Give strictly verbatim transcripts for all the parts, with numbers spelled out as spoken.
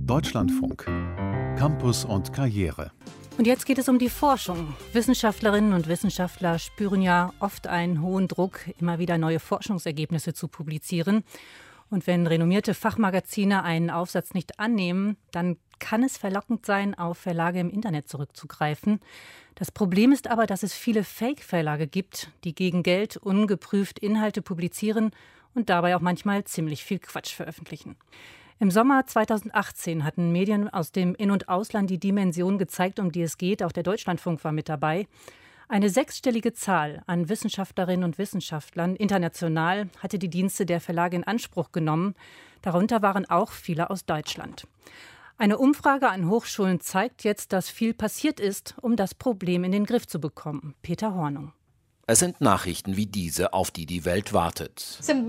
Deutschlandfunk. Campus und Karriere. Und jetzt geht es um die Forschung. Wissenschaftlerinnen und Wissenschaftler spüren ja oft einen hohen Druck, immer wieder neue Forschungsergebnisse zu publizieren. Und wenn renommierte Fachmagazine einen Aufsatz nicht annehmen, dann kann es verlockend sein, auf Verlage im Internet zurückzugreifen. Das Problem ist aber, dass es viele Fake-Verlage gibt, die gegen Geld ungeprüft Inhalte publizieren und dabei auch manchmal ziemlich viel Quatsch veröffentlichen. Im Sommer zweitausendachtzehn hatten Medien aus dem In- und Ausland die Dimension gezeigt, um die es geht. Auch der Deutschlandfunk war mit dabei. Eine sechsstellige Zahl an Wissenschaftlerinnen und Wissenschaftlern international hatte die Dienste der Verlage in Anspruch genommen. Darunter waren auch viele aus Deutschland. Eine Umfrage an Hochschulen zeigt jetzt, dass viel passiert ist, um das Problem in den Griff zu bekommen. Peter Hornung. Es sind Nachrichten wie diese, auf die die Welt wartet. In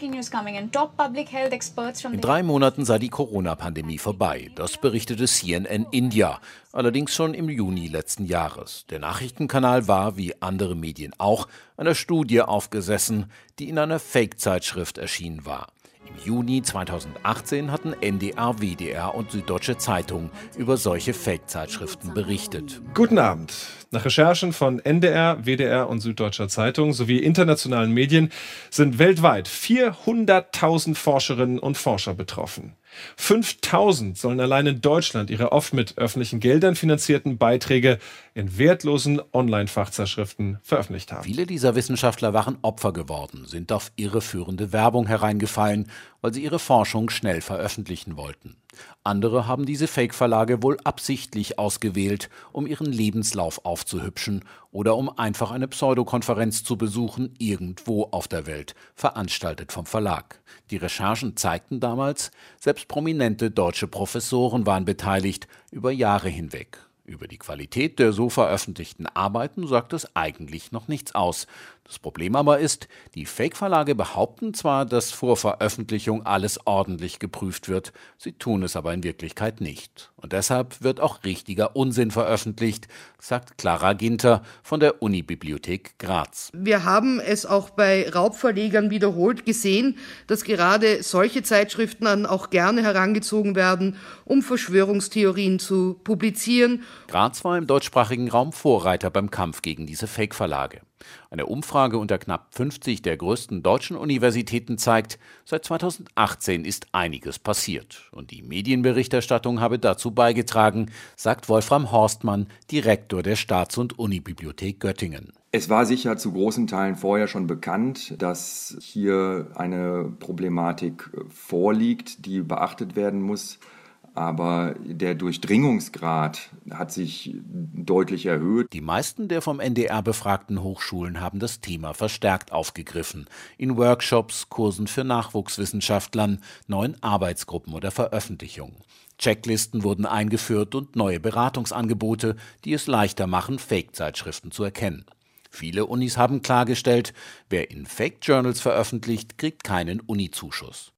drei Monaten sei die Corona-Pandemie vorbei. Das berichtete C N N India, allerdings schon im Juni letzten Jahres. Der Nachrichtenkanal war, wie andere Medien auch, einer Studie aufgesessen, die in einer Fake-Zeitschrift erschienen war. Im Juni zweitausendachtzehn hatten N D R, W D R und Süddeutsche Zeitung über solche Fake-Zeitschriften berichtet. Guten Abend. Nach Recherchen von N D R, W D R und Süddeutscher Zeitung sowie internationalen Medien sind weltweit vierhunderttausend Forscherinnen und Forscher betroffen. fünftausend sollen allein in Deutschland ihre oft mit öffentlichen Geldern finanzierten Beiträge in wertlosen Online-Fachzeitschriften veröffentlicht haben. Viele dieser Wissenschaftler waren Opfer geworden, sind auf irreführende Werbung hereingefallen, weil sie ihre Forschung schnell veröffentlichen wollten. Andere haben diese Fake-Verlage wohl absichtlich ausgewählt, um ihren Lebenslauf aufzuhübschen oder um einfach eine Pseudokonferenz zu besuchen, irgendwo auf der Welt, veranstaltet vom Verlag. Die Recherchen zeigten damals, selbst prominente deutsche Professoren waren beteiligt, über Jahre hinweg. Über die Qualität der so veröffentlichten Arbeiten sagt es eigentlich noch nichts aus. Das Problem aber ist, die Fake-Verlage behaupten zwar, dass vor Veröffentlichung alles ordentlich geprüft wird, sie tun es aber in Wirklichkeit nicht. Und deshalb wird auch richtiger Unsinn veröffentlicht, sagt Clara Ginter von der Unibibliothek Graz. Wir haben es auch bei Raubverlegern wiederholt gesehen, dass gerade solche Zeitschriften dann auch gerne herangezogen werden, um Verschwörungstheorien zu publizieren. Graz war im deutschsprachigen Raum Vorreiter beim Kampf gegen diese Fake-Verlage. Eine Umfrage unter knapp fünfzig der größten deutschen Universitäten zeigt, seit zweitausendachtzehn ist einiges passiert. Und die Medienberichterstattung habe dazu beigetragen, sagt Wolfram Horstmann, Direktor der Staats- und Unibibliothek Göttingen. Es war sicher zu großen Teilen vorher schon bekannt, dass hier eine Problematik vorliegt, die beachtet werden muss. Aber der Durchdringungsgrad hat sich deutlich erhöht. Die meisten der vom N D R befragten Hochschulen haben das Thema verstärkt aufgegriffen. In Workshops, Kursen für Nachwuchswissenschaftlern, neuen Arbeitsgruppen oder Veröffentlichungen. Checklisten wurden eingeführt und neue Beratungsangebote, die es leichter machen, Fake-Zeitschriften zu erkennen. Viele Unis haben klargestellt, wer in Fake-Journals veröffentlicht, kriegt keinen Uni-Zuschuss.